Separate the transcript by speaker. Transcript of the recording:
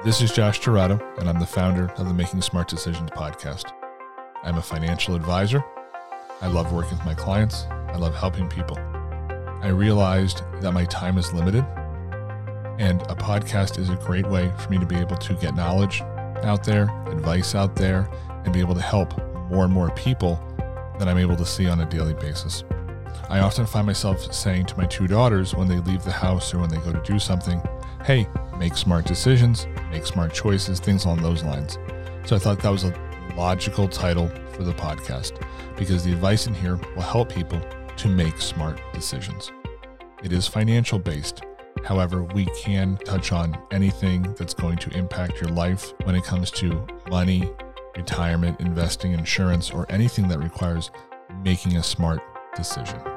Speaker 1: This is Josh Dorado, and I'm the founder of the Making Smart Decisions podcast. I'm a financial advisor. I love working with my clients. I love helping people. I realized that my time is limited, and a podcast is a great way for me to be able to get knowledge out there, advice out there, and be able to help more and more people than I'm able to see on a daily basis. I often find myself saying to my two daughters when they leave the house or when they go to do something, hey, make smart decisions, make smart choices, things along those lines. So I thought that was a logical title for the podcast because the advice in here will help people to make smart decisions. It is financial based. However, we can touch on anything that's going to impact your life when it comes to money, retirement, investing, insurance, or anything that requires making a smart decision.